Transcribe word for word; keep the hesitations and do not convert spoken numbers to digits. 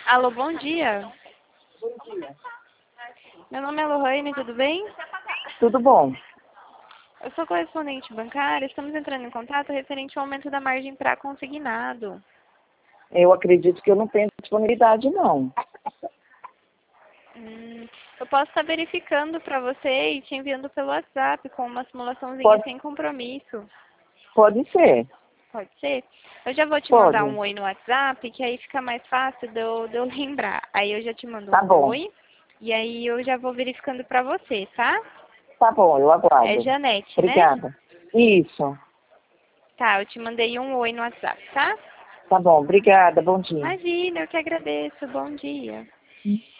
Alô, bom dia. Bom dia. Meu nome é Lohane, tudo bem? Tudo bom? Eu sou correspondente bancária, estamos entrando em contato referente ao aumento da margem para consignado. Eu acredito que eu não tenho disponibilidade, não. Hum, eu posso estar verificando para você e te enviando pelo WhatsApp com uma simulaçãozinha Pode, sem compromisso. pode ser. Pode ser? Eu já vou te mandar Pode. um oi no WhatsApp, que aí fica mais fácil de eu, de eu lembrar. Aí eu já te mando Tá um bom. oi e aí eu já vou verificando para você, tá? Tá bom, eu É aguardo. Janete, né? Obrigada. Isso. Tá, eu te mandei um oi no WhatsApp, tá? Tá bom, obrigada. Bom dia. Imagina, eu que agradeço. Bom dia.